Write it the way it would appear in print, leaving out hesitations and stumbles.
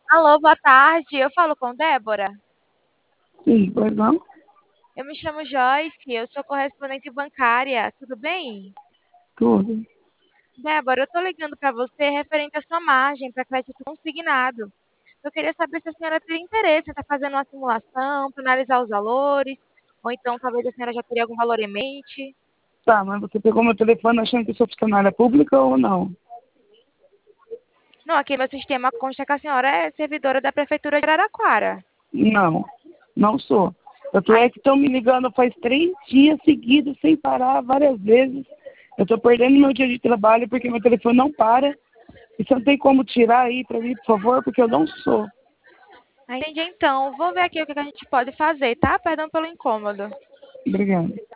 Alô, boa tarde. Eu falo com Débora. Sim, pois não? Eu me chamo Joyce, eu sou correspondente bancária. Tudo bem? Tudo. Débora, eu tô ligando para você referente à sua margem para crédito consignado. Eu queria saber se a senhora teria interesse em estar fazendo uma simulação para analisar os valores, ou então talvez a senhora já teria algum valor em mente. Tá, mas você pegou meu telefone achando que eu sou funcionária pública ou não? Não, aqui no meu sistema consta que a senhora é servidora da Prefeitura de Araraquara. Não, não sou. Tanto Ai, é que estão me ligando faz 3 dias seguidos, sem parar, várias vezes. Eu estou perdendo meu dia de trabalho porque meu telefone não para. E você não tem como tirar aí para mim, por favor, porque eu não sou. entendi então. Vou ver aqui o que a gente pode fazer, tá? Perdão pelo incômodo. Obrigada.